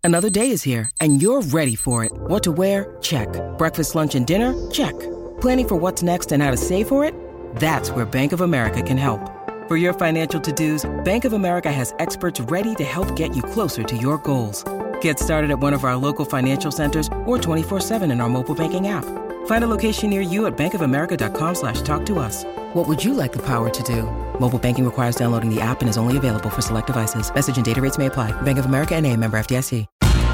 Another day is here, and you're ready for it. What to wear? Check. Breakfast, lunch, and dinner? Check. Planning for what's next and how to save for it? That's where Bank of America can help. For your financial to-dos, Bank of America has experts ready to help get you closer to your goals. Get started at one of our local financial centers or 24/7 in our mobile banking app. Find a location near you at bankofamerica.com/talktous. What would you like the power to do? Mobile banking requires downloading the app and is only available for select devices. Message and data rates may apply. Bank of America N.A., member FDIC.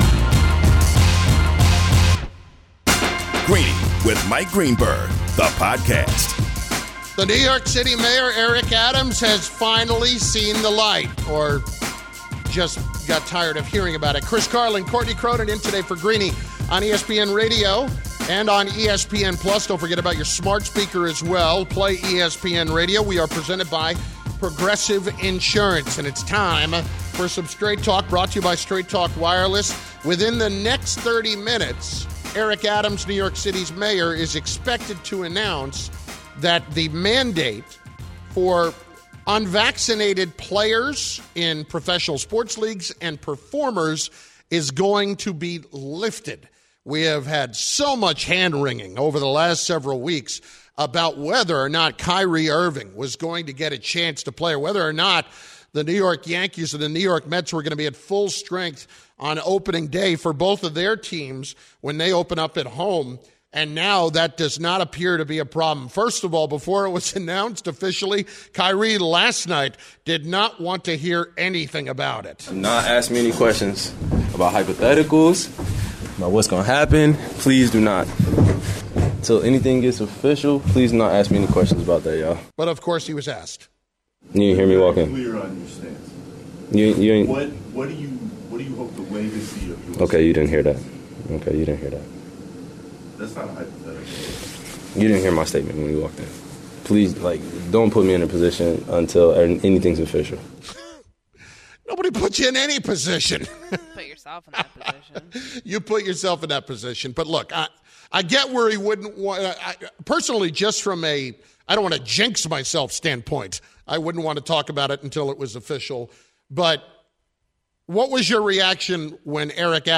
Greeny with Mike Greenberg, the podcast. The New York City Mayor, Eric Adams, has finally seen the light, or just got tired of hearing about it. Chris Carlin, Courtney Cronin in today for Greeny on ESPN Radio and on ESPN Plus. Don't forget about your smart speaker as well. Play ESPN Radio. We are presented by Progressive Insurance, and it's time for some Straight Talk brought to you by Straight Talk Wireless. Within the next 30 minutes, Eric Adams, New York City's mayor, is expected to announce that the mandate for unvaccinated players in professional sports leagues and performers is going to be lifted. We have had so much hand-wringing over the last several weeks about whether or not Kyrie Irving was going to get a chance to play, or whether or not the New York Yankees and the New York Mets were going to be at full strength on opening day for both of their teams when they open up at home. And now that does not appear to be a problem. First of all, before it was announced officially, Kyrie last night did not want to hear anything about it. Do not ask me any questions about hypotheticals, about what's going to happen. Please do not. Until anything gets official, please do not ask me any questions about that, y'all. But of course he was asked. You didn't hear me walk in. Clear on your stance. You ain't. What do you hope the legacy of your Okay, you didn't hear that. Okay, you didn't hear that. That's not a hypothetical. You didn't hear my statement when you walked in. Please, don't put me in a position until anything's official. Nobody put you in any position. Put yourself in that position. You put yourself in that position. But look, I get where he wouldn't want. Personally, just from I don't want to jinx myself standpoint, I wouldn't want to talk about it until it was official. But what was your reaction when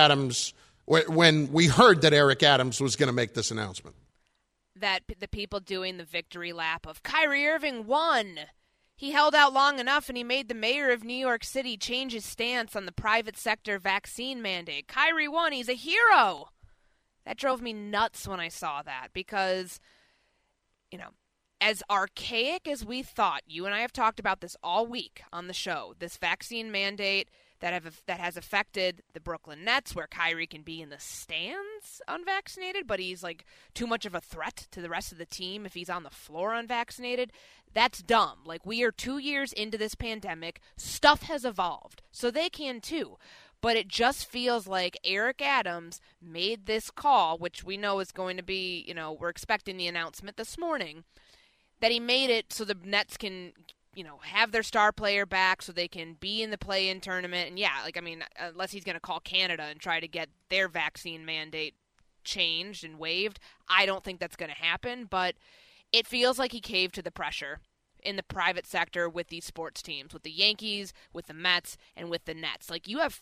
we heard that Eric Adams was going to make this announcement? That the people doing the victory lap of Kyrie Irving won. He held out long enough, and he made the mayor of New York City change his stance on the private sector vaccine mandate. Kyrie won. He's a hero. That drove me nuts when I saw that because, as archaic as we thought, you and I have talked about this all week on the show, this vaccine mandate that has affected the Brooklyn Nets, where Kyrie can be in the stands unvaccinated, but he's too much of a threat to the rest of the team if he's on the floor unvaccinated. That's dumb. We are 2 years into this pandemic. Stuff has evolved, so they can too. But it just feels like Eric Adams made this call, which we know is going to be, we're expecting the announcement this morning, that he made it so the Nets can have their star player back so they can be in the play-in tournament. And unless he's going to call Canada and try to get their vaccine mandate changed and waived, I don't think that's going to happen. But it feels like he caved to the pressure in the private sector with these sports teams, with the Yankees, with the Mets, and with the Nets. You have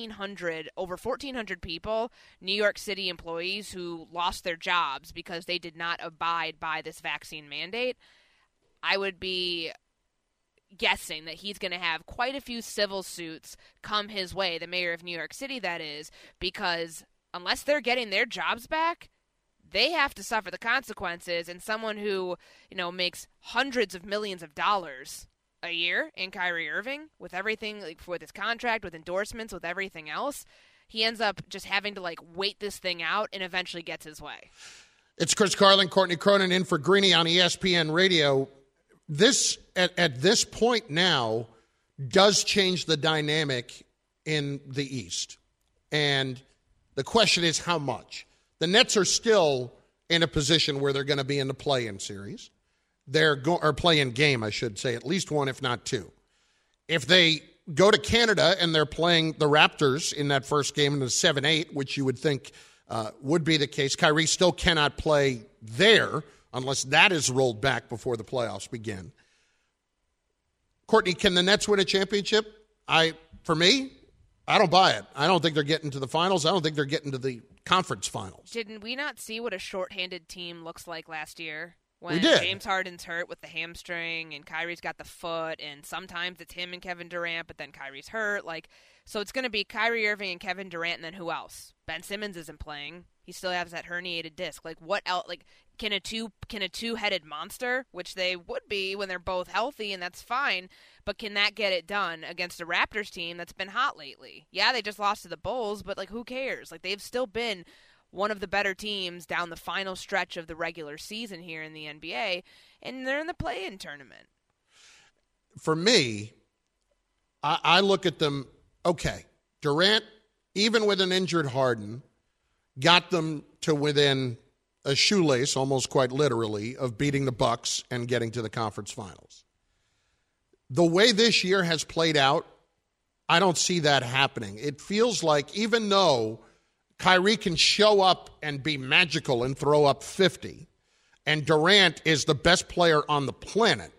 over 1,400 people, New York City employees, who lost their jobs because they did not abide by this vaccine mandate. I would be guessing that he's going to have quite a few civil suits come his way, the mayor of New York City, that is, because unless they're getting their jobs back, they have to suffer the consequences. And someone who, makes hundreds of millions of dollars a year in Kyrie Irving, with everything, with his contract, with endorsements, with everything else, he ends up just having to, wait this thing out and eventually gets his way. It's Chris Carlin, Courtney Cronin in for Greeny on ESPN Radio. This, at this point now, does change the dynamic in the East. And the question is how much. The Nets are still in a position where they're going to be in the play-in series. Or play-in game, I should say, at least one, if not two. If they go to Canada and they're playing the Raptors in that first game in the 7-8, which you would think would be the case, Kyrie still cannot play there unless that is rolled back before the playoffs begin. Courtney, can the Nets win a championship? For me, I don't buy it. I don't think they're getting to the finals. I don't think they're getting to the conference finals. Didn't we not see what a shorthanded team looks like last year? When We did. James Harden's hurt with the hamstring and Kyrie's got the foot, and sometimes it's him and Kevin Durant, but then Kyrie's hurt. So it's going to be Kyrie Irving and Kevin Durant, and then who else? Ben Simmons isn't playing. He still has that herniated disc. What else? Can a two-headed monster, which they would be when they're both healthy, and that's fine, but can that get it done against a Raptors team that's been hot lately? Yeah, they just lost to the Bulls, but who cares? They've still been one of the better teams down the final stretch of the regular season here in the NBA, and they're in the play-in tournament. For me, I look at them, okay, Durant, even with an injured Harden, got them to within a shoelace, almost quite literally, of beating the Bucks and getting to the conference finals. The way this year has played out, I don't see that happening. It feels like even though Kyrie can show up and be magical and throw up 50, and Durant is the best player on the planet,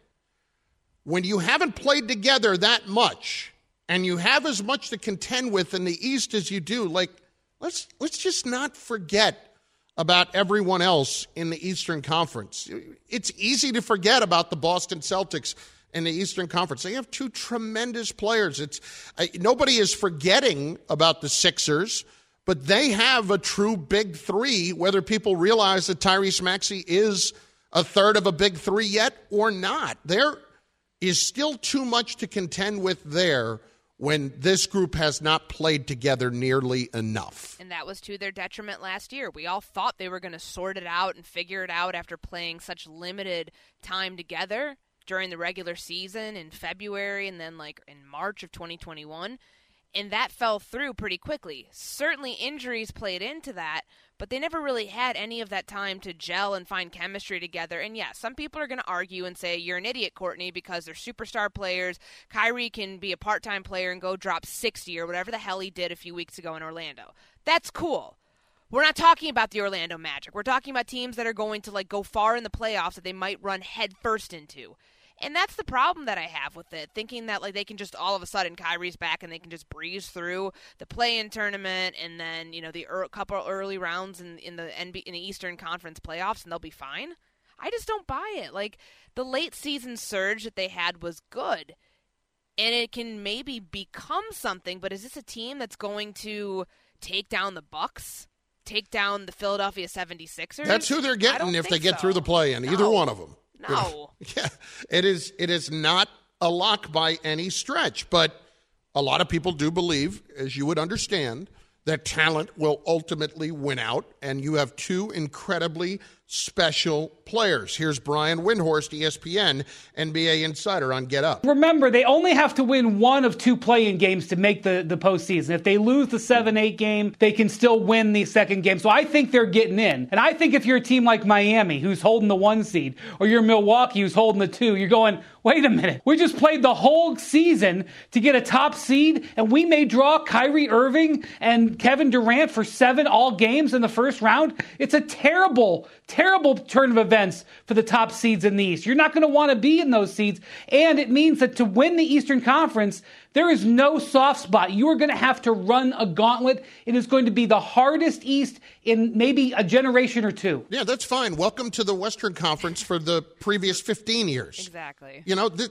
when you haven't played together that much and you have as much to contend with in the East as you do, let's just not forget about everyone else in the Eastern Conference. It's easy to forget about the Boston Celtics in the Eastern Conference. They have two tremendous players. Nobody is forgetting about the Sixers, but they have a true big three, whether people realize that Tyrese Maxey is a third of a big three yet or not. There is still too much to contend with there when this group has not played together nearly enough. And that was to their detriment last year. We all thought they were going to sort it out and figure it out after playing such limited time together during the regular season in February and then in March of 2021. And that fell through pretty quickly. Certainly injuries played into that, but they never really had any of that time to gel and find chemistry together. And yeah, some people are going to argue and say, you're an idiot, Courtney, because they're superstar players. Kyrie can be a part-time player and go drop 60 or whatever the hell he did a few weeks ago in Orlando. That's cool. We're not talking about the Orlando Magic. We're talking about teams that are going to go far in the playoffs that they might run head first into. And that's the problem that I have with it, thinking that they can just all of a sudden Kyrie's back and they can just breeze through the play-in tournament and then the couple early rounds in the Eastern Conference playoffs and they'll be fine. I just don't buy it. The late season surge that they had was good, and it can maybe become something. But is this a team that's going to take down the Bucks, take down the Philadelphia 76ers? That's who they're getting if they get through the play-in. Either one of them. No. Yeah, it is not a lock by any stretch, but a lot of people do believe, as you would understand, that talent will ultimately win out, and you have two incredibly special players. Here's Brian Windhorst, ESPN, NBA Insider on Get Up. Remember, they only have to win one of two play-in games to make the postseason. If they lose the 7-8 game, they can still win the second game. So I think they're getting in. And I think if you're a team like Miami, who's holding the 1 seed, or you're Milwaukee, who's holding the 2, you're going, wait a minute. We just played the whole season to get a top seed, and we may draw Kyrie Irving and Kevin Durant for 7 all games in the first round. It's a terrible turn of events for the top seeds in the East. You're not going to want to be in those seeds, and it means that to win the Eastern Conference, there is no soft spot. You are going to have to run a gauntlet. It is going to be the hardest East in maybe a generation or two. Yeah, that's fine. Welcome to the Western Conference for the previous 15 years. Exactly.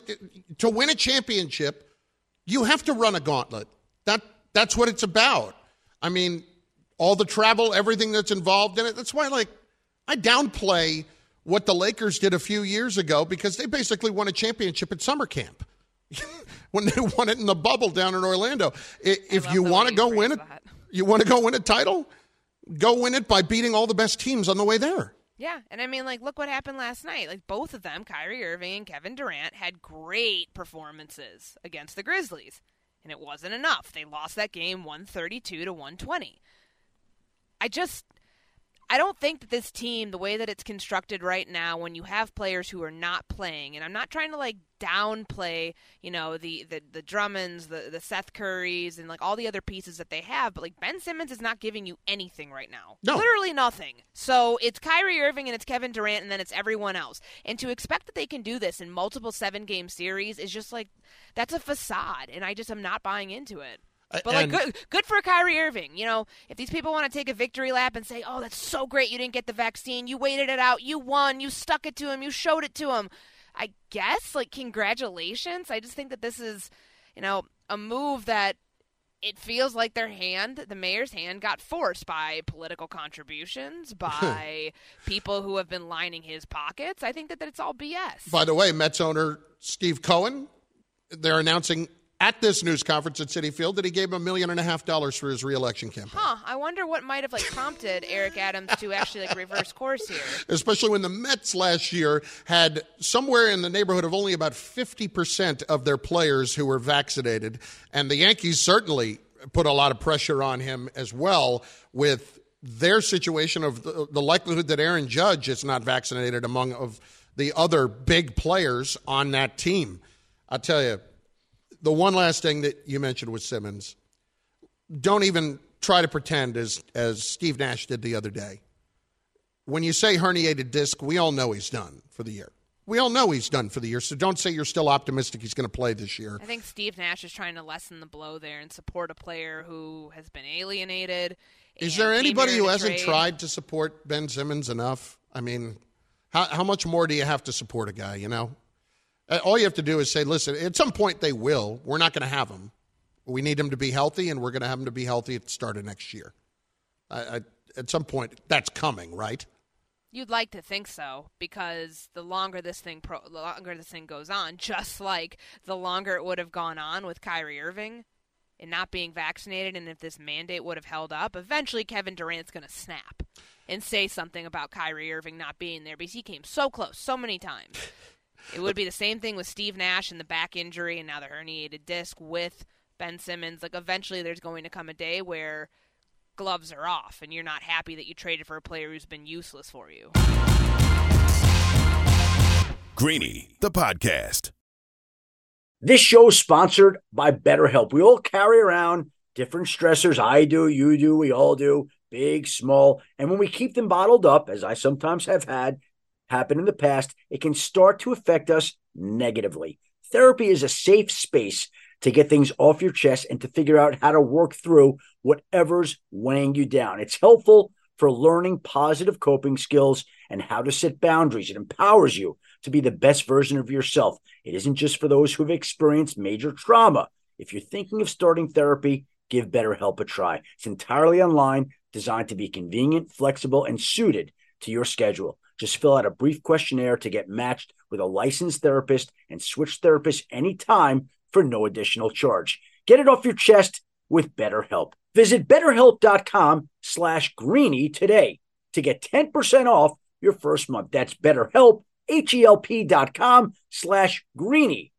To win a championship, you have to run a gauntlet. That's what it's about. I mean, all the travel, everything that's involved in it. That's why, I downplay what the Lakers did a few years ago because they basically won a championship at summer camp when they won it in the bubble down in Orlando. If you want to go win it, you want to go win a title, go win it by beating all the best teams on the way there. Yeah, and I mean, look what happened last night. Both of them, Kyrie Irving and Kevin Durant, had great performances against the Grizzlies, and it wasn't enough. They lost that game 132-120. I don't think that this team, the way that it's constructed right now, when you have players who are not playing, and I'm not trying to downplay, the Drummonds, the Seth Currys, and all the other pieces that they have, but Ben Simmons is not giving you anything right now. No. Literally nothing. So it's Kyrie Irving and it's Kevin Durant and then it's everyone else. And to expect that they can do this in multiple 7-game series is just that's a facade, and I just am not buying into it. But good for Kyrie Irving. If these people want to take a victory lap and say, "Oh, that's so great, you didn't get the vaccine, you waited it out, you won, you stuck it to him, you showed it to him," I guess, congratulations. I just think that this is, a move that it feels like the mayor's hand, got forced by political contributions, by people who have been lining his pockets. I think that it's all BS. By the way, Mets owner Steve Cohen, they're announcing at this news conference at Citi Field that he gave him $1.5 million for his reelection campaign. I wonder what might have prompted Eric Adams to actually reverse course here. Especially when the Mets last year had somewhere in the neighborhood of only about 50% of their players who were vaccinated, and the Yankees certainly put a lot of pressure on him as well with their situation of the likelihood that Aaron Judge is not vaccinated among of the other big players on that team. I'll tell you, the one last thing that you mentioned was Simmons. Don't even try to pretend, as Steve Nash did the other day. When you say herniated disc, we all know he's done for the year. We all know he's done for the year, so don't say you're still optimistic he's going to play this year. I think Steve Nash is trying to lessen the blow there and support a player who has been alienated. Is there anybody who hasn't tried to support Ben Simmons enough? I mean, how much more do you have to support a guy, All you have to do is say, listen, at some point they will. We're not going to have him. We need him to be healthy, and we're going to have him to be healthy at the start of next year. At some point, that's coming, right? You'd like to think so, because the longer this thing goes on, just like the longer it would have gone on with Kyrie Irving and not being vaccinated, and if this mandate would have held up, eventually Kevin Durant's going to snap and say something about Kyrie Irving not being there because he came so close so many times. It would be the same thing with Steve Nash and the back injury and now the herniated disc with Ben Simmons. Eventually there's going to come a day where gloves are off and you're not happy that you traded for a player who's been useless for you. Greeny, the podcast. This show is sponsored by BetterHelp. We all carry around different stressors. I do, you do, we all do, big, small. And when we keep them bottled up, as I sometimes have had happen in the past, it can start to affect us negatively. Therapy is a safe space to get things off your chest and to figure out how to work through whatever's weighing you down. It's helpful for learning positive coping skills and how to set boundaries. It empowers you to be the best version of yourself. It isn't just for those who have experienced major trauma. If you're thinking of starting therapy, give BetterHelp a try. It's entirely online, designed to be convenient, flexible, and suited to your schedule. Just fill out a brief questionnaire to get matched with a licensed therapist and switch therapists anytime for no additional charge. Get it off your chest with BetterHelp. Visit BetterHelp.com/Greeny today to get 10% off your first month. That's BetterHelp, HELP.com/Greeny,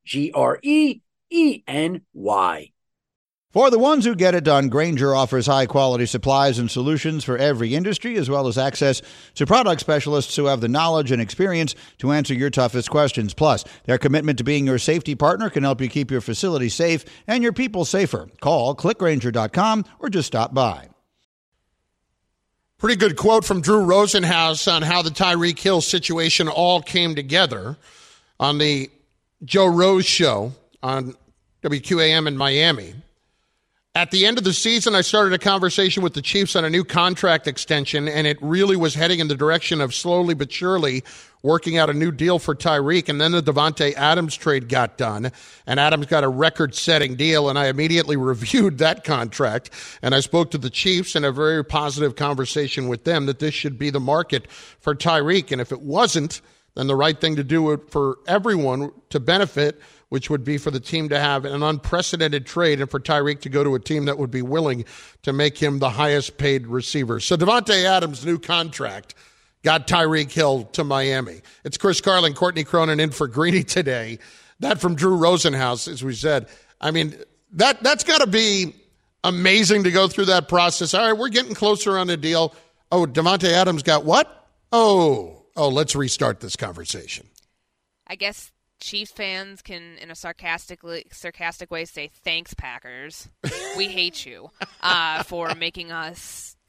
GREENY. For the ones who get it done, Grainger offers high-quality supplies and solutions for every industry, as well as access to product specialists who have the knowledge and experience to answer your toughest questions. Plus, their commitment to being your safety partner can help you keep your facility safe and your people safer. Call, clickgrainger.com, or just stop by. Pretty good quote from Drew Rosenhaus on how the Tyreek Hill situation all came together on the Joe Rose show on WQAM in Miami. At the end of the season, I started a conversation with the Chiefs on a new contract extension, and it really was heading in the direction of slowly but surely working out a new deal for Tyreek. And then the Davante Adams trade got done, and Adams got a record-setting deal, and I immediately reviewed that contract. And I spoke to the Chiefs in a very positive conversation with them that this should be the market for Tyreek. And if it wasn't, then the right thing to do for everyone to benefit, which would be for the team to have an unprecedented trade and for Tyreek to go to a team that would be willing to make him the highest paid receiver. So Davante Adams' new contract got Tyreek Hill to Miami. It's Chris Carlin, Courtney Cronin in for Greeny today. That from Drew Rosenhaus, as we said. I mean, that's got to be amazing to go through that process. All right, we're getting closer on the deal. Oh, Davante Adams got what? Oh, let's restart this conversation. I guess Chiefs fans can, in a sarcastic way, say, thanks, Packers. We hate you for making us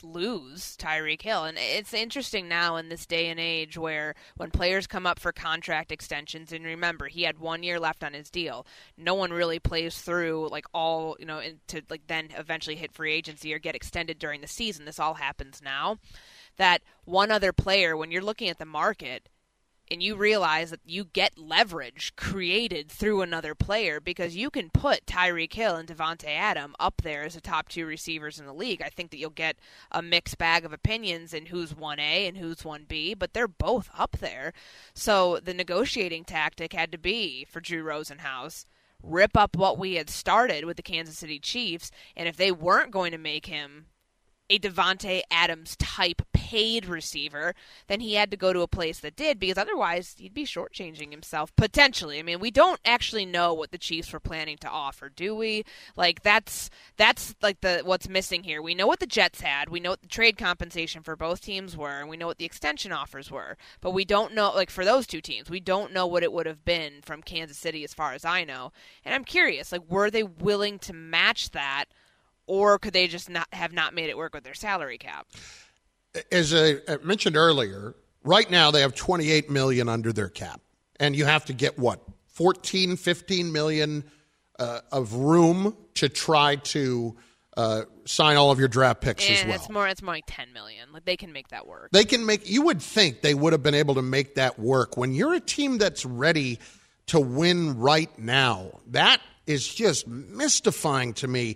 lose Tyreek Hill. And it's interesting now in this day and age where when players come up for contract extensions, and remember, he had 1 year left on his deal, no one really plays through like all, to like then eventually hit free agency or get extended during the season. This all happens now. That one other player, when you're looking at the market, and you realize that you get leverage created through another player because you can put Tyreek Hill and Devontae Adams up there as the top 2 receivers in the league. I think that you'll get a mixed bag of opinions in who's 1A and who's 1B, but they're both up there. So the negotiating tactic had to be for Drew Rosenhaus, rip up what we had started with the Kansas City Chiefs, and if they weren't going to make him a Devontae Adams type paid receiver, then he had to go to a place that did, because otherwise he'd be shortchanging himself potentially. I mean, we don't actually know what the Chiefs were planning to offer, do we? Like that's like what's missing here. We know what the Jets had, we know what the trade compensation for both teams were, and we know what the extension offers were, but we don't know, like for those 2 teams, we don't know what it would have been from Kansas City as far as I know. And I'm curious, like, were they willing to match that? Or could they just not made it work with their salary cap? As I mentioned earlier, right now they have $28 million under their cap. And you have to get, what, $14, $15 million of room to try to sign all of your draft picks as well. It's more like $10 million. Like, they can make that work. You would think they would have been able to make that work. When you're a team that's ready to win right now, that is just mystifying to me.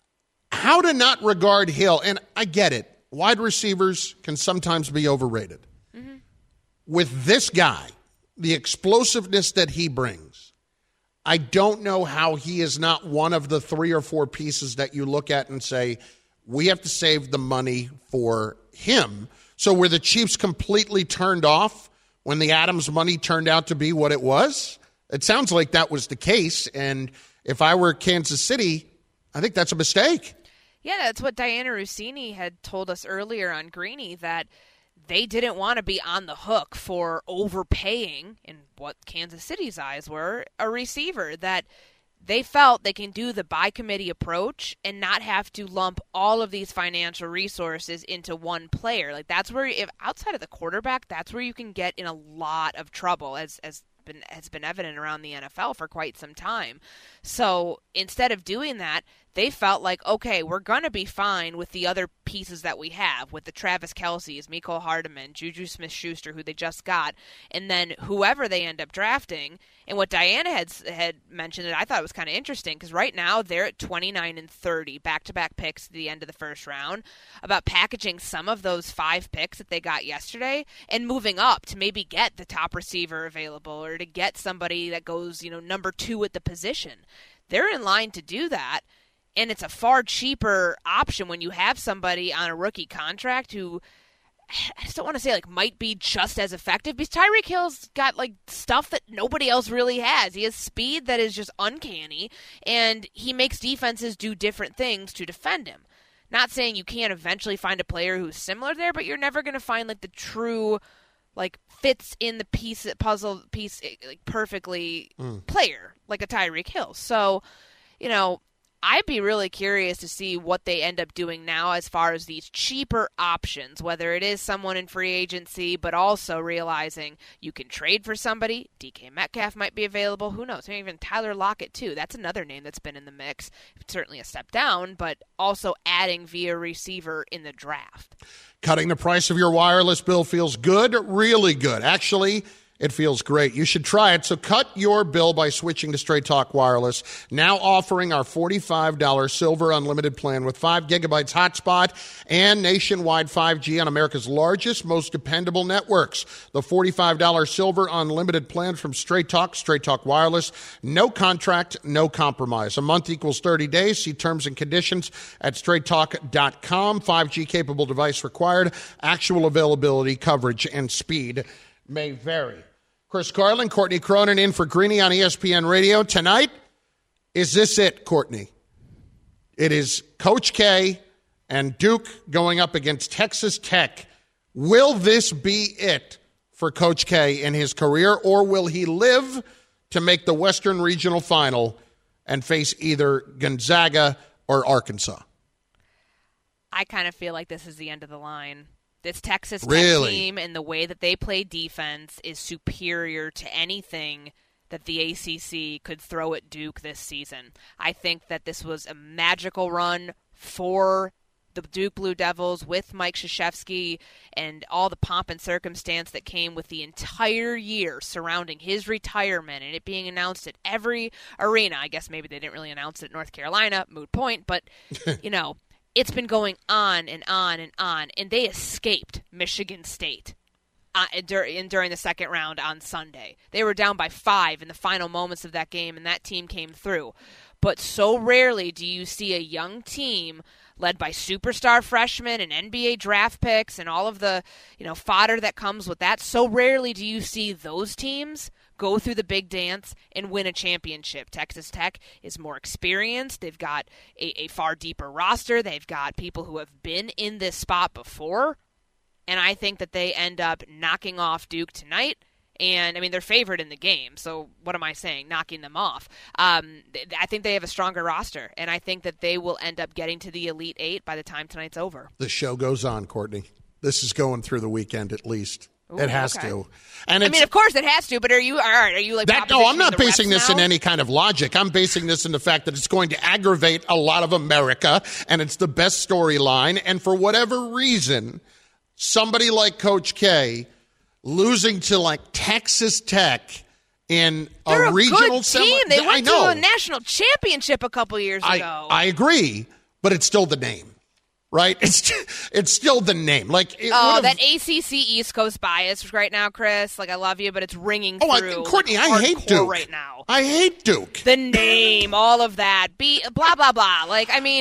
How to not regard Hill, and I get it, wide receivers can sometimes be overrated. Mm-hmm. With this guy, the explosiveness that he brings, I don't know how he is not one of the 3 or 4 pieces that you look at and say, we have to save the money for him. So were the Chiefs completely turned off when the Adams money turned out to be what it was? It sounds like that was the case, and if I were Kansas City, I think that's a mistake. Yeah, that's what Diana Rossini had told us earlier on Greeny, that they didn't want to be on the hook for overpaying, in what Kansas City's eyes were, a receiver, that they felt they can do the by-committee approach and not have to lump all of these financial resources into one player. Like, that's where, if outside of the quarterback, that's where you can get in a lot of trouble, has been evident around the NFL for quite some time. So instead of doing that, they felt like, okay, we're going to be fine with the other pieces that we have, with the Travis Kelce's, Mecole Hardman, Juju Smith-Schuster, who they just got, and then whoever they end up drafting. And what Diana had mentioned that I thought was kind of interesting, because right now they're at 29 and 30, back-to-back picks at the end of the first round, about packaging some of those 5 picks that they got yesterday and moving up to maybe get the top receiver available, or to get somebody that goes, number 2 at the position. They're in line to do that. And it's a far cheaper option when you have somebody on a rookie contract who, I just don't want to say might be just as effective, because Tyreek Hill's got stuff that nobody else really has. He has speed that is just uncanny, and he makes defenses do different things to defend him. Not saying you can't eventually find a player who's similar there, but you're never going to find the true fits in the puzzle piece perfectly player like a Tyreek Hill. So, I'd be really curious to see what they end up doing now as far as these cheaper options, whether it is someone in free agency, but also realizing you can trade for somebody. DK Metcalf might be available. Who knows? Maybe even Tyler Lockett, too. That's another name that's been in the mix. Certainly a step down, but also adding via receiver in the draft. Cutting the price of your wireless bill feels good, really good. Actually, it feels great. You should try it. So cut your bill by switching to Straight Talk Wireless, now offering our $45 Silver Unlimited plan with 5 gigabytes hotspot and nationwide 5G on America's largest, most dependable networks. The $45 Silver Unlimited plan from Straight Talk Wireless. No contract, no compromise. A month equals 30 days. See terms and conditions at straighttalk.com. 5G capable device required. Actual availability, coverage, and speed may vary. Chris Carlin, Courtney Cronin in for Greeny on ESPN Radio. Tonight, is this it, Courtney? It is Coach K and Duke going up against Texas Tech. Will this be it for Coach K in his career, or will he live to make the Western Regional Final and face either Gonzaga or Arkansas? I kind of feel like this is the end of the line. This Texas Tech team and the way that they play defense is superior to anything that the ACC could throw at Duke this season. I think that this was a magical run for the Duke Blue Devils with Mike Krzyzewski and all the pomp and circumstance that came with the entire year surrounding his retirement and it being announced at every arena. I guess maybe they didn't really announce it at North Carolina, moot point, but, it's been going on and on and on, and they escaped Michigan State during the second round on Sunday. They were down by 5 in the final moments of that game, and that team came through. But so rarely do you see a young team led by superstar freshmen and NBA draft picks and all of the fodder that comes with that. So rarely do you see those teams go through the big dance and win a championship. Texas Tech is more experienced. They've got a far deeper roster. They've got people who have been in this spot before. And I think that they end up knocking off Duke tonight. And, they're favored in the game, so what am I saying? Knocking them off. I think they have a stronger roster, and I think that they will end up getting to the Elite Eight by the time tonight's over. The show goes on, Courtney. This is going through the weekend at least. Ooh, it has to. And of course it has to, but are you like that? No, I'm not basing this in any kind of logic. I'm basing this in the fact that it's going to aggravate a lot of America, and it's the best storyline. And for whatever reason, somebody like Coach K losing to Texas Tech in a regional good team. They went to a national championship a couple years ago. I agree, but it's still the name, right? It's still the name. That ACC East Coast bias right now, Chris. I love you, but it's ringing through. Courtney, I hate Duke right now. I hate Duke. The name, all of that, blah blah blah.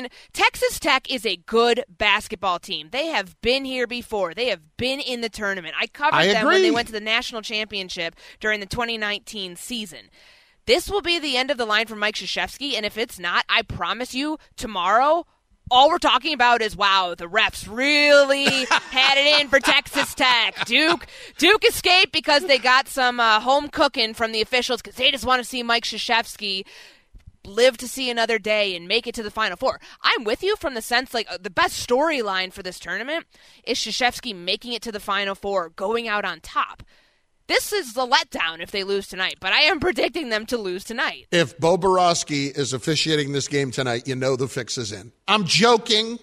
Texas Tech is a good basketball team. They have been here before. They have been in the tournament. I covered them when they went to the national championship during the 2019 season. This will be the end of the line for Mike Krzyzewski, and if it's not, I promise you, tomorrow, all we're talking about is, wow, the refs really had it in for Texas Tech. Duke escaped because they got some home cooking from the officials because they just want to see Mike Krzyzewski live to see another day and make it to the Final Four. I'm with you from the sense, the best storyline for this tournament is Krzyzewski making it to the Final Four, going out on top. This is the letdown if they lose tonight, but I am predicting them to lose tonight. If Bo Borowski is officiating this game tonight, the fix is in. I'm joking,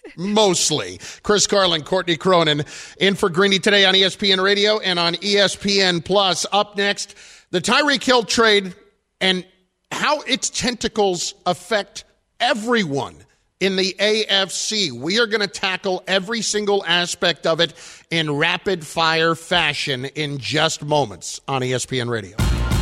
mostly. Chris Carlin, Courtney Cronin, in for Greeny today on ESPN Radio and on ESPN Plus. Up next, the Tyreek Hill trade and how its tentacles affect everyone in the AFC. We are going to tackle every single aspect of it in rapid-fire fashion in just moments on ESPN Radio.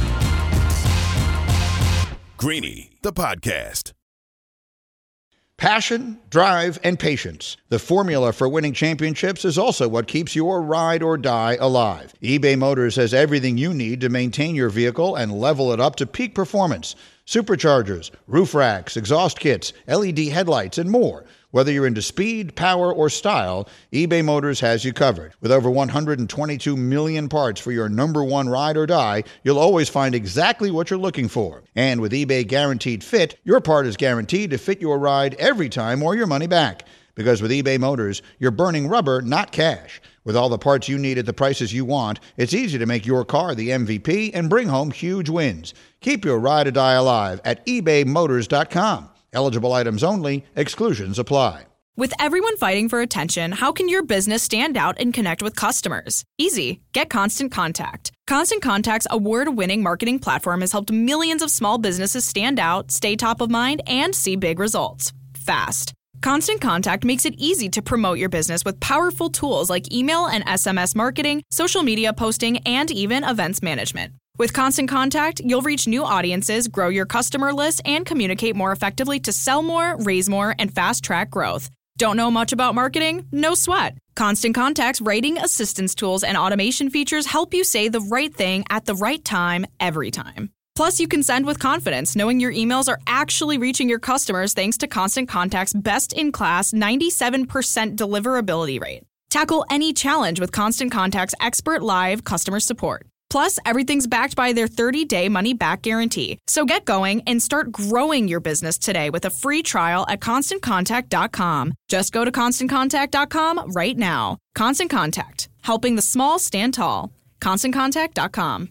Greeny, the podcast. Passion, drive, and patience. The formula for winning championships is also what keeps your ride or die alive. eBay Motors has everything you need to maintain your vehicle and level it up to peak performance. Superchargers, roof racks, exhaust kits, LED headlights, and more. Whether you're into speed, power, or style, eBay Motors has you covered. With over 122 million parts for your number one ride or die, you'll always find exactly what you're looking for. And with eBay Guaranteed Fit, your part is guaranteed to fit your ride every time or your money back. Because with eBay Motors, you're burning rubber, not cash. With all the parts you need at the prices you want, it's easy to make your car the MVP and bring home huge wins. Keep your ride or die alive at ebaymotors.com. Eligible items only. Exclusions apply. With everyone fighting for attention, how can your business stand out and connect with customers? Easy. Get Constant Contact. Constant Contact's award-winning marketing platform has helped millions of small businesses stand out, stay top of mind, and see big results fast. Constant Contact makes it easy to promote your business with powerful tools like email and SMS marketing, social media posting, and even events management. With Constant Contact, you'll reach new audiences, grow your customer list, and communicate more effectively to sell more, raise more, and fast-track growth. Don't know much about marketing? No sweat. Constant Contact's writing assistance tools and automation features help you say the right thing at the right time, every time. Plus, you can send with confidence, knowing your emails are actually reaching your customers thanks to Constant Contact's best-in-class 97% deliverability rate. Tackle any challenge with Constant Contact's expert live customer support. Plus, everything's backed by their 30-day money-back guarantee. So get going and start growing your business today with a free trial at ConstantContact.com. Just go to ConstantContact.com right now. Constant Contact, helping the small stand tall. ConstantContact.com.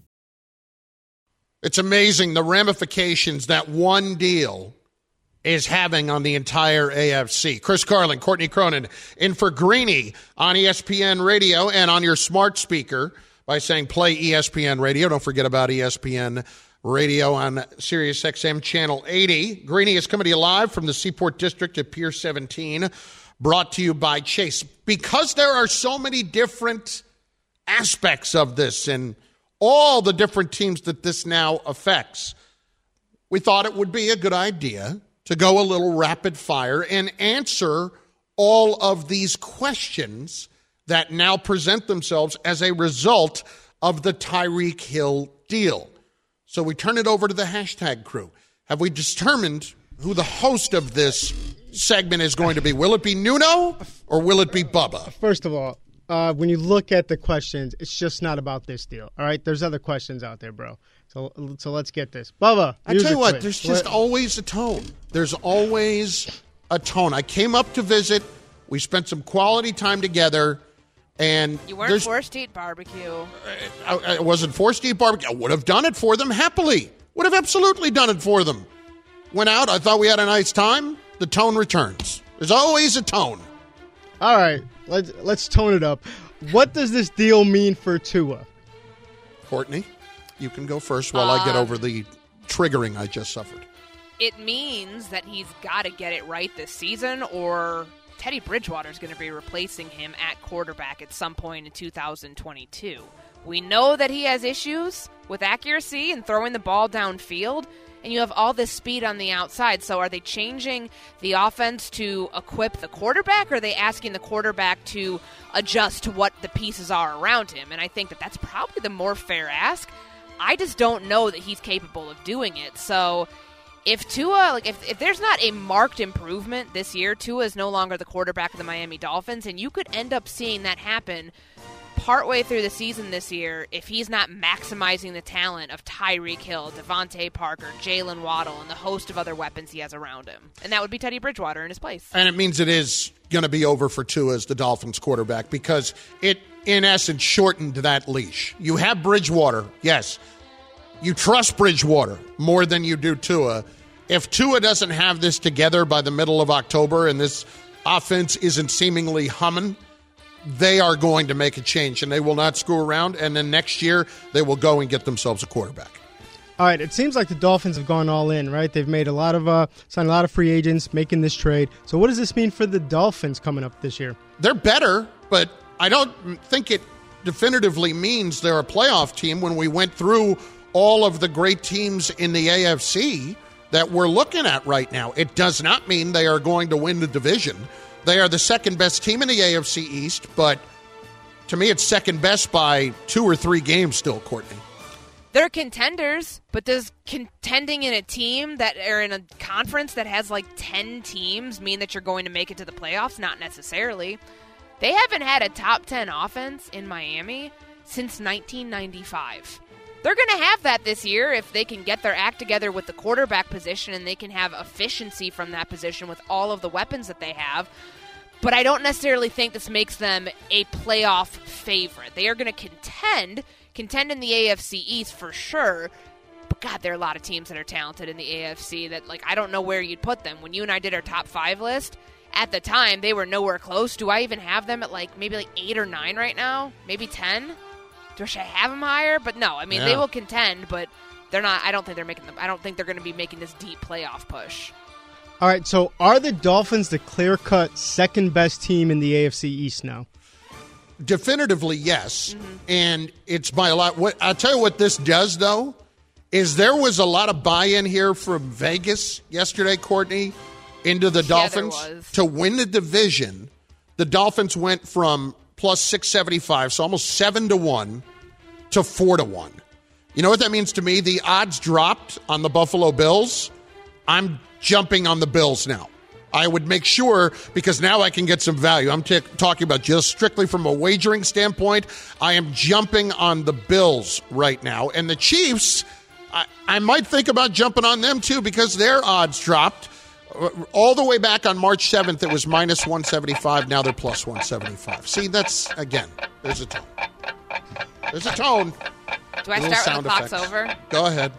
It's amazing the ramifications that one deal is having on the entire AFC. Chris Carlin, Courtney Cronin, in for Greeny on ESPN Radio and on your smart speaker by saying play ESPN Radio. Don't forget about ESPN Radio on Sirius XM Channel 80. Greeny is coming to you live from the Seaport District at Pier 17, brought to you by Chase. Because there are so many different aspects of this and all the different teams that this now affects, we thought it would be a good idea to go a little rapid fire and answer all of these questions that now present themselves as a result of the Tyreek Hill deal. So we turn it over to the hashtag crew. Have we determined who the host of this segment is going to be? Will it be Nuno or will it be Bubba? First of all, when you look at the questions, it's just not about this deal. All right? There's other questions out there, bro. So let's get this. Bubba, I tell you what, there's just always a tone. There's always a tone. I came up to visit. We spent some quality time together. And you weren't forced to eat barbecue. I wasn't forced to eat barbecue. I would have done it for them happily. Would have absolutely done it for them. Went out. I thought we had a nice time. The tone returns. There's always a tone. All right. Let's tone it up. What does this deal mean for Tua? Courtney, you can go first while I get over the triggering I just suffered. It means that he's got to get it right this season, or Teddy Bridgewater is going to be replacing him at quarterback at some point in 2022. We know that he has issues with accuracy and throwing the ball downfield, and you have all this speed on the outside. So are they changing the offense to equip the quarterback, or are they asking the quarterback to adjust to what the pieces are around him? And I think that that's probably the more fair ask. I just don't know that he's capable of doing it. So if Tua, if there's not a marked improvement this year, Tua is no longer the quarterback of the Miami Dolphins, and you could end up seeing that happen partway through the season this year if he's not maximizing the talent of Tyreek Hill, Devontae Parker, Jalen Waddle, and the host of other weapons he has around him. And that would be Teddy Bridgewater in his place. And it means it is going to be over for Tua as the Dolphins quarterback because it, in essence, shortened that leash. You have Bridgewater, yes. You trust Bridgewater more than you do Tua. If Tua doesn't have this together by the middle of October and this offense isn't seemingly humming, they are going to make a change, and they will not screw around, and then next year they will go and get themselves a quarterback. All right, it seems like the Dolphins have gone all in, right? They've made signed a lot of free agents, making this trade. So what does this mean for the Dolphins coming up this year? They're better, but I don't think it definitively means they're a playoff team when we went through all of the great teams in the AFC that we're looking at right now. It does not mean they are going to win the division. They are the second best team in the AFC East, but to me it's second best by 2 or 3 games still, Courtney. They're contenders, but does contending in a team that or in a conference that has like 10 teams mean that you're going to make it to the playoffs? Not necessarily. They haven't had a top 10 offense in Miami since 1995. They're going to have that this year if they can get their act together with the quarterback position and they can have efficiency from that position with all of the weapons that they have. But I don't necessarily think this makes them a playoff favorite. They are going to contend in the AFC East for sure. But, God, there are a lot of teams that are talented in the AFC that, I don't know where you'd put them. When you and I did our top 5 list, at the time, they were nowhere close. Do I even have them at, maybe 8 or 9 right now? Maybe 10? Should I have them higher? But no, I mean, They will contend, but they're not. I don't think they're making them. I don't think they're going to be making this deep playoff push. All right, so are the Dolphins the clear-cut second best team in the AFC East now? Definitively, yes. Mm-hmm. And it's by a lot. I'll tell you what this does, though, is there was a lot of buy-in here from Vegas yesterday, Courtney, into the Dolphins to win the division. The Dolphins went from plus 675, so almost 7-1 to 4-1. You know what that means to me? The odds dropped on the Buffalo Bills. I'm jumping on the Bills now. I would make sure, because now I can get some value. I'm talking about just strictly from a wagering standpoint. I am jumping on the Bills right now. And the Chiefs, I might think about jumping on them too, because their odds dropped. All the way back on March 7th, it was minus 175. Now they're plus 175. See, that's, again, there's a tone. There's a tone. Do I start when the clock's over? Go ahead.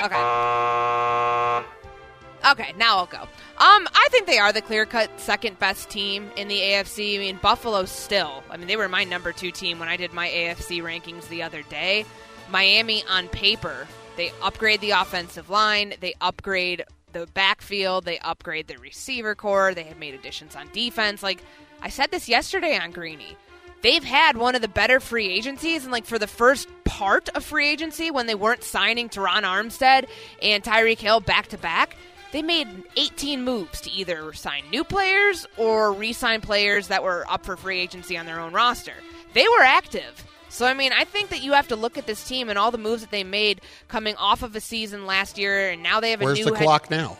Okay, now I'll go. I think they are the clear-cut second-best team in the AFC. I mean, Buffalo still. I mean, they were my number 2 team when I did my AFC rankings the other day. Miami, on paper, they upgrade the offensive line. They upgrade the backfield. They upgrade the receiver core. They have made additions on defense. Like, I said this yesterday on Greeny. They've had one of the better free agencies, and like for the first part of free agency when they weren't signing Teron Armstead and Tyreek Hill back-to-back, they made 18 moves to either sign new players or re-sign players that were up for free agency on their own roster. They were active. So, I mean, I think that you have to look at this team and all the moves that they made coming off of a season last year, and now they have a Where's new... Where's the clock now?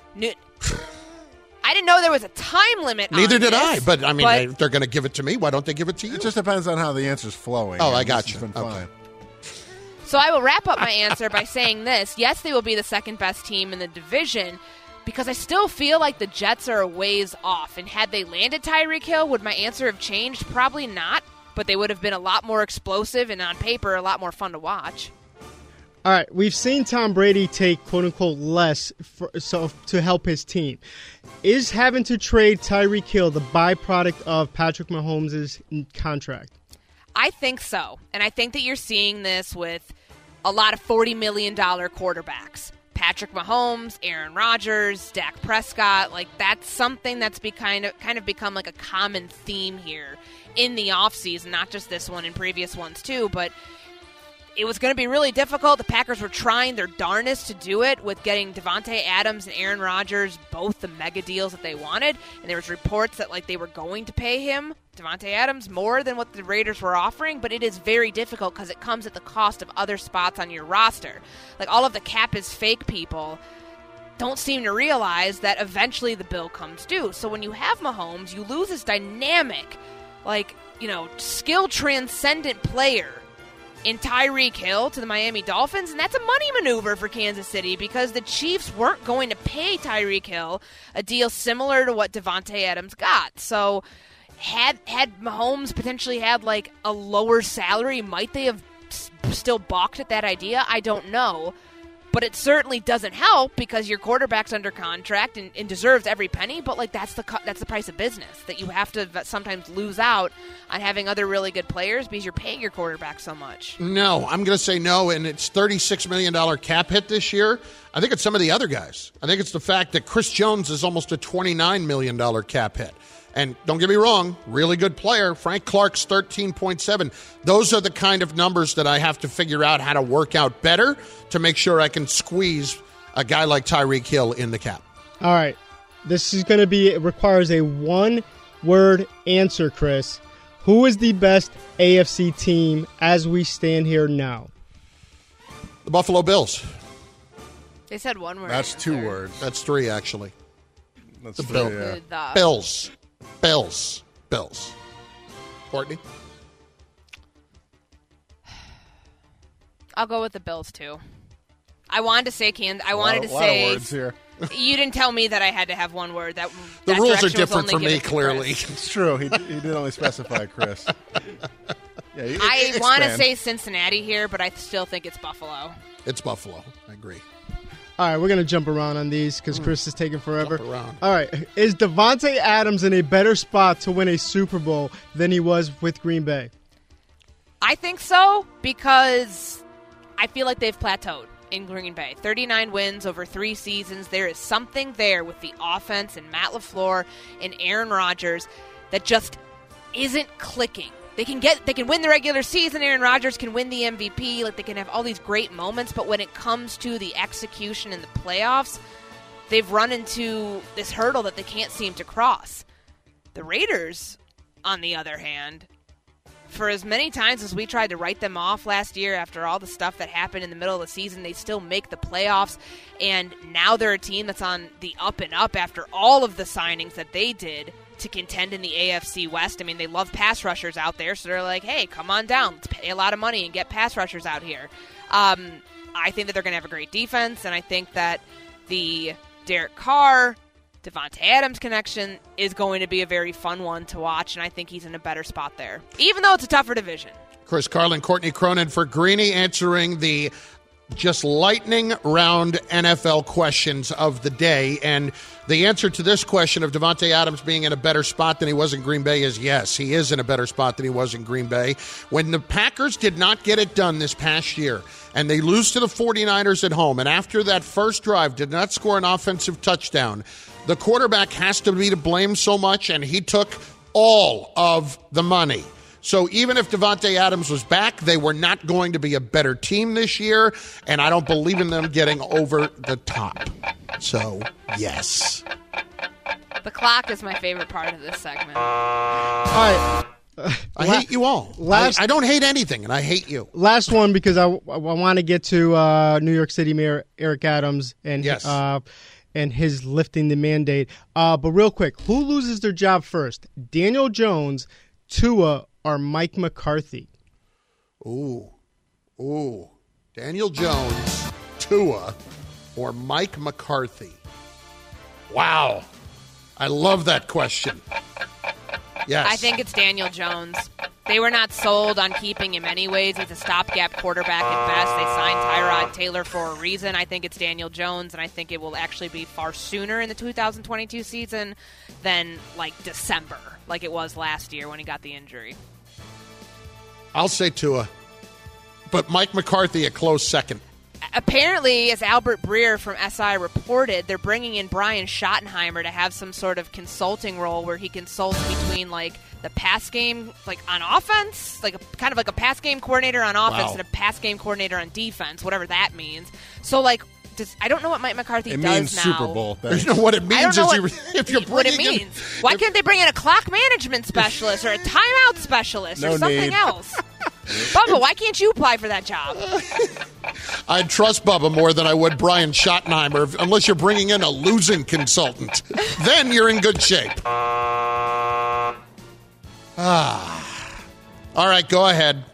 I didn't know there was a time limit on Neither did this, I, but I mean, they're going to give it to me. Why don't they give it to you? It just depends on how the answer's flowing. Oh, I got you. Been fine. So I will wrap up my answer by saying this. Yes, they will be the second-best team in the division, because I still feel like the Jets are a ways off. And had they landed Tyreek Hill, would my answer have changed? Probably not, but they would have been a lot more explosive and on paper a lot more fun to watch. All right, we've seen Tom Brady take quote-unquote less to help his team. Is having to trade Tyreek Hill the byproduct of Patrick Mahomes' contract? I think so, and I think that you're seeing this with a lot of $40 million quarterbacks. Patrick Mahomes, Aaron Rodgers, Dak Prescott, like that's something that's kind of become like a common theme here in the offseason, not just this one and previous ones too, but it was going to be really difficult. The Packers were trying their darnest to do it with getting Davante Adams and Aaron Rodgers both the mega deals that they wanted, and there was reports that like they were going to pay him, Davante Adams, more than what the Raiders were offering, but it is very difficult because it comes at the cost of other spots on your roster. Like all of the cap is fake people don't seem to realize that eventually the bill comes due. So when you have Mahomes, you lose this dynamic, like, you know, skill transcendent player in Tyreek Hill to the Miami Dolphins, and that's a money maneuver for Kansas City because the Chiefs weren't going to pay Tyreek Hill a deal similar to what Davante Adams got. So had Mahomes potentially had like a lower salary, might they have still balked at that idea? I don't know. But it certainly doesn't help because your quarterback's under contract and deserves every penny. But like that's the price of business, that you have to sometimes lose out on having other really good players because you're paying your quarterback so much. No, I'm going to say no, and it's $36 million cap hit this year. I think it's some of the other guys. I think it's the fact that Chris Jones is almost a $29 million cap hit. And don't get me wrong, really good player. Frank Clark's 13.7. Those are the kind of numbers that I have to figure out how to work out better to make sure I can squeeze a guy like Tyreek Hill in the cap. All right. This is going to be, it requires a one-word answer, Chris. Who is the best AFC team as we stand here now? The Buffalo Bills. They said one word. That's answer. 2 words. That's 3, actually. That's the 3, yeah. Bills. Courtney? I'll go with the Bills, too. I wanted to say Kansas. I wanted to lot say. of words here. You didn't tell me that I had to have one word. That the rules are direction was different only for me, given to clearly. Chris. It's true. He did only specify Chris. Yeah, I want to say Cincinnati here, but I still think it's Buffalo. It's Buffalo. I agree. All right, we're going to jump around on these because Chris is taking forever. Jump around. All right, is Davante Adams in a better spot to win a Super Bowl than he was with Green Bay? I think so because I feel like they've plateaued in Green Bay. 39 wins over 3 seasons. There is something there with the offense and Matt LaFleur and Aaron Rodgers that just isn't clicking. They can win the regular season. Aaron Rodgers can win the MVP. Like they can have all these great moments, but when it comes to the execution in the playoffs, they've run into this hurdle that they can't seem to cross. The Raiders, on the other hand, for as many times as we tried to write them off last year after all the stuff that happened in the middle of the season, they still make the playoffs. And now they're a team that's on the up and up after all of the signings that they did to contend in the AFC West. I mean, they love pass rushers out there, so they're like, hey, come on down. Let's pay a lot of money and get pass rushers out here. I think that they're going to have a great defense, and I think that the Derek Carr, Devontae Adams connection is going to be a very fun one to watch, and I think he's in a better spot there, even though it's a tougher division. Chris Carlin, Courtney Cronin for Greeny answering the just lightning round NFL questions of the day. And the answer to this question of Devontae Adams being in a better spot than he was in Green Bay is yes, he is in a better spot than he was in Green Bay. When the Packers did not get it done this past year, and they lose to the 49ers at home, and after that first drive did not score an offensive touchdown, the quarterback has to be to blame so much, and he took all of the money. So even if Devontae Adams was back, they were not going to be a better team this year, and I don't believe in them getting over the top. So, yes. The clock is my favorite part of this segment. All right. I hate you all. I don't hate anything, and I hate you. Last one, because I want to get to New York City Mayor Eric Adams and his lifting the mandate. But real quick, who loses their job first? Daniel Jones, Tua, or Mike McCarthy? Ooh. Daniel Jones, Tua, or Mike McCarthy? Wow. I love that question. Yes. I think it's Daniel Jones. They were not sold on keeping him anyways. He's a stopgap quarterback at best. They signed Tyrod Taylor for a reason. I think it's Daniel Jones, and I think it will actually be far sooner in the 2022 season than, December, like it was last year when he got the injury. I'll say Tua, but Mike McCarthy a close second. Apparently, as Albert Breer from SI reported, they're bringing in Brian Schottenheimer to have some sort of consulting role where he consults between, the pass game, on offense, kind of like a pass game coordinator on offense and a pass game coordinator on defense, whatever that means. So, I don't know what Mike McCarthy does now. It means Super Bowl. You know what it means if you're what it bringing means. Why can't they bring in a clock management specialist or a timeout specialist or something else? Bubba, why can't you apply for that job? I'd trust Bubba more than I would Brian Schottenheimer, unless you're bringing in a losing consultant. Then you're in good shape. All right, go ahead.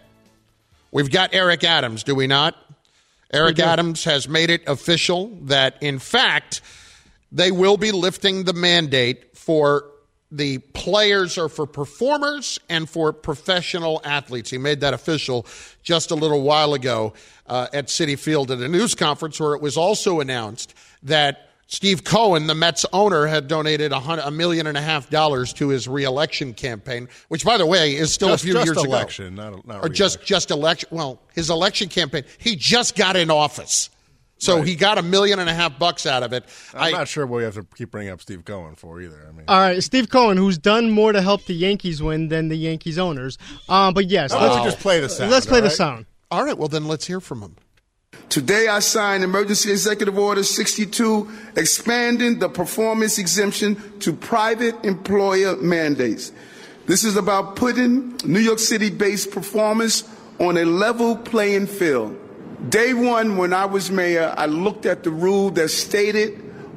We've got Eric Adams, do we not? Eric Adams has made it official that, in fact, they will be lifting the mandate for the players or for performers and for professional athletes. He made that official just a little while ago at Citi Field at a news conference where it was also announced that Steve Cohen, the Mets owner, had donated $1.5 million to his re-election campaign, which, by the way, is still a few years ago. Not or just election. Well, his election campaign, he just got in office. So he got $1.5 million out of it. I'm not sure what we have to keep bringing up Steve Cohen for either. All right, Steve Cohen, who's done more to help the Yankees win than the Yankees owners. But yes, let's just play the sound. Let's play the sound. All right, well then let's hear from him. Today I signed Emergency Executive Order 62, expanding the performance exemption to private employer mandates. This is about putting New York City-based performers on a level playing field. Day one, when I was mayor, I looked at the rule that stated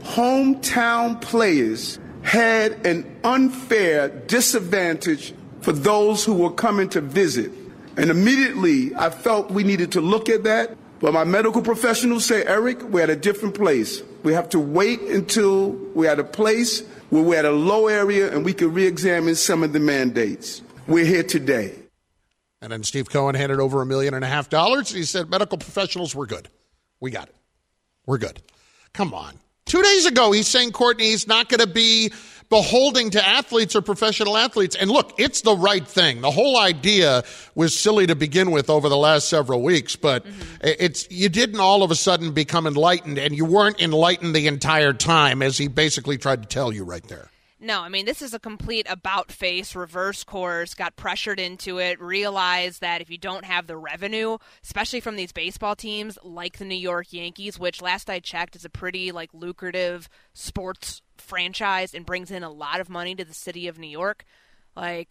hometown players had an unfair disadvantage for those who were coming to visit. And immediately, I felt we needed to look at that. But my medical professionals say, Eric, we're at a different place. We have to wait until we're at a place where we're at a low area and we can re-examine some of the mandates. We're here today. And then Steve Cohen handed over $1.5 million. He said, medical professionals, we're good. We got it. We're good. Come on. 2 days ago, he's saying, Courtney, he's not going to be beholding to athletes or professional athletes. And look, it's the right thing. The whole idea was silly to begin with over the last several weeks, but you didn't all of a sudden become enlightened, and you weren't enlightened the entire time, as he basically tried to tell you right there. No, I mean, this is a complete about-face, reverse course, got pressured into it, realized that if you don't have the revenue, especially from these baseball teams like the New York Yankees, which last I checked is a pretty lucrative sports franchise and brings in a lot of money to the city of New York,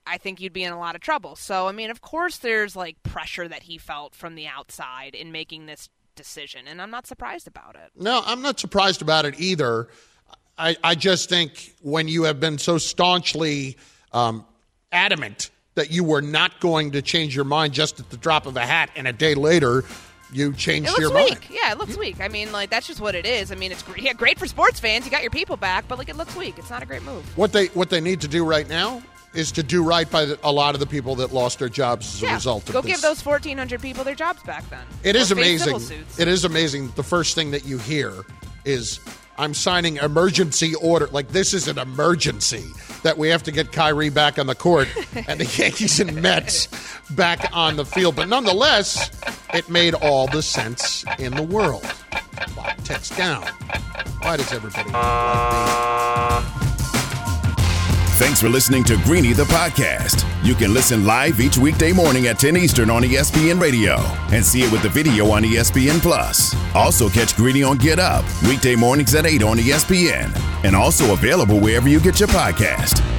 I think you'd be in a lot of trouble. So, I mean, of course there's, like, pressure that he felt from the outside in making this decision, and I'm not surprised about it. No, I'm not surprised about it either. I just think when you have been so staunchly adamant that you were not going to change your mind just at the drop of a hat, and a day later you changed your mind. Yeah, it looks weak. I mean, like, that's just what it is. I mean, it's great for sports fans. You got your people back, but, like, it looks weak. It's not a great move. What they need to do right now is to do right by a lot of the people that lost their jobs as a result of go this. Give those 1,400 people their jobs back then. It is amazing. It is amazing. The first thing that you hear is, I'm signing emergency order. Like, this is an emergency that we have to get Kyrie back on the court and the Yankees and Mets back on the field. But nonetheless, it made all the sense in the world. Bob text down. Why does everybody like me? Thanks for listening to Greeny the podcast. You can listen live each weekday morning at 10 Eastern on ESPN Radio and see it with the video on ESPN Plus. Also catch Greeny on Get Up weekday mornings at 8 on ESPN and also available wherever you get your podcast.